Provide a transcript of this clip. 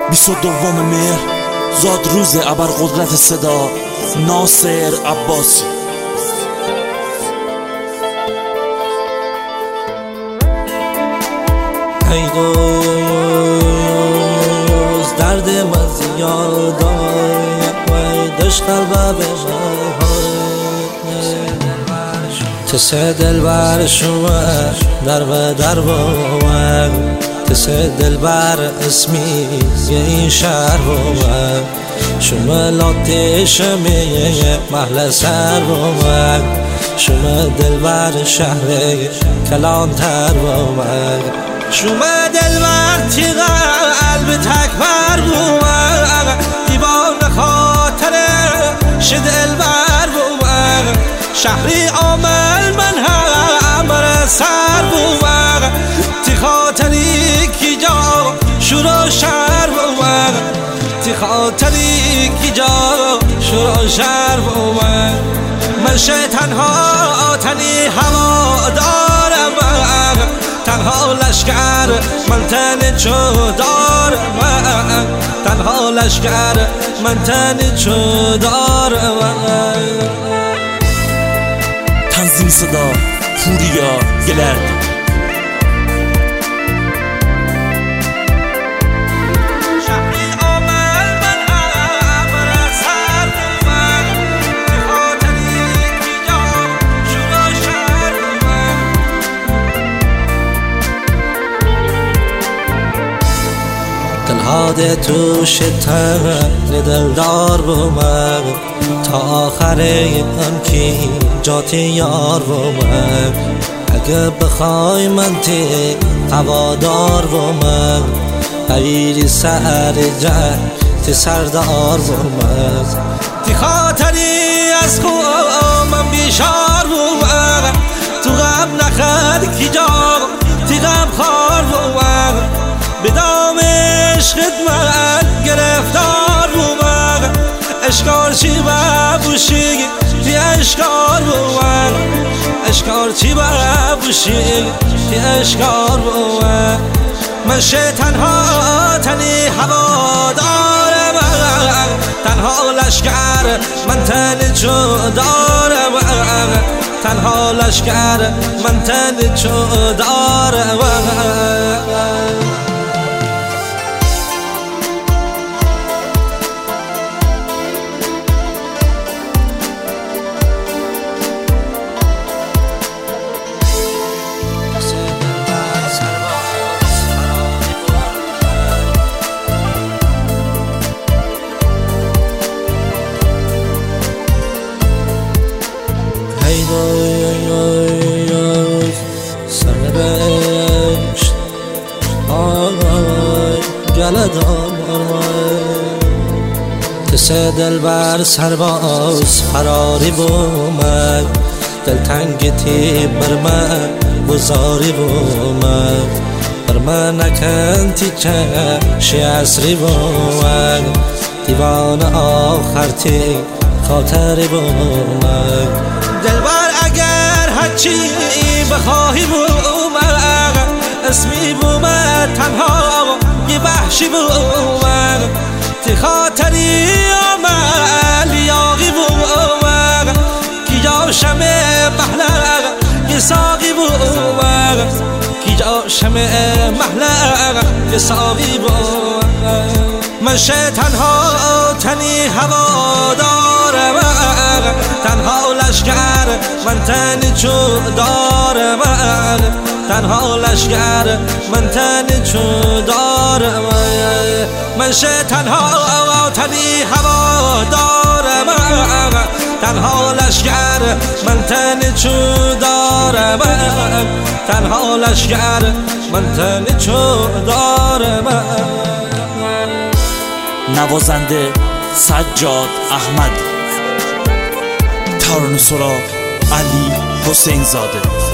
22 مهر زادروز ابرقدرت صدا ناصر عباسی. ای دوز درد من زیادای دش قلبه تسه دل بر شما در و در باور تسه دل بر اسمی این شهر باور شما لاتش میه محل سر باور شما دل بر شهر کلان تر باور شما دل بر تیغ قلب تکبر باور دیوان خاطر شدل بر باور شهری آمل من همه سر بومر تی خاطری کی جا شروع شهر بومر تی خاطری کی جا شروع شهر بومر من تنها تنی هوا دارم تنها لشکر من تن چو دارم تنها لشکر من تن چو دارم. تنظیم صدا پوریا گلرد. دلهاده تو شتن دلدار بومد تا آخره هم کی جاتی یار بومد اگه بخوای من تی هوادار بومد غیری سر جنگ تی سردار بومد تی خاطری از خواه من بیشار بومد تو غم نخد کی جا تی غم خار بومد به دام عشقت من گرفتار بومد اشکار چی ببوشی تی اشکار بومد اشکار چی ببوشی تی اشکار بومد من تنها تنی هوا دارم تنها لشکر من تن چو دارم تنها لشکر من تن چو دارم. سرنوشت تسه دل بر سرباز فراری بومد دلتنگ تی بر من بزاری بومد بر من نکن تی چشی عصری بومد دیوان آخر تی خاطری بومد دلبر اگر هرچی بخواهی بومد اسمی بومد تنها یه وحشی بومد تی خاطری آمل یاغی بومد کی جا شمه محلق یه ساقی بومد کی جا شمه محلق یه ساقی بومد من تنها تنی هوا دارم تنها لشکر من تن چو دارم تنها لشکر من تن چو دارم من تنها تنی هوا دارم تنها لشکر من تن چو دارم تنها لشکر من تن چو دارم. نوازنده سجاد احمد، ترانه سرا علی حسین زاده.